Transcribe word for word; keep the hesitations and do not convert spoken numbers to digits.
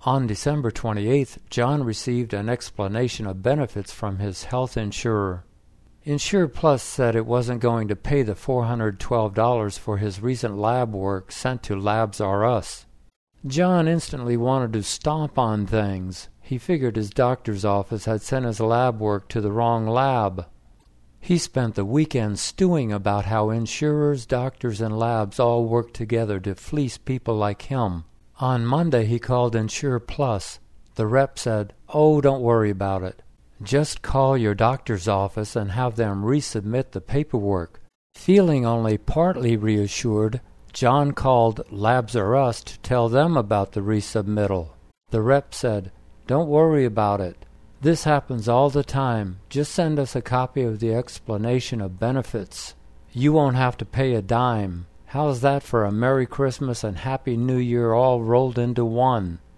On December twenty-eighth, John received an explanation of benefits from his health insurer. Insure Plus said it wasn't going to pay the four hundred twelve dollars for his recent lab work sent to Labs R Us. John instantly wanted to stomp on things. He figured his doctor's office had sent his lab work to the wrong lab. He spent the weekend stewing about how insurers, doctors, and labs all work together to fleece people like him. On Monday he called Insure Plus. The rep said, "Oh, don't worry about it. Just call your doctor's office and have them resubmit the paperwork." Feeling only partly reassured, John called Labs R Us to tell them about the resubmittal. The rep said, "Don't worry about it. This happens all the time. Just send us a copy of the explanation of benefits. You won't have to pay a dime. How's that for a Merry Christmas and Happy New Year all rolled into one?"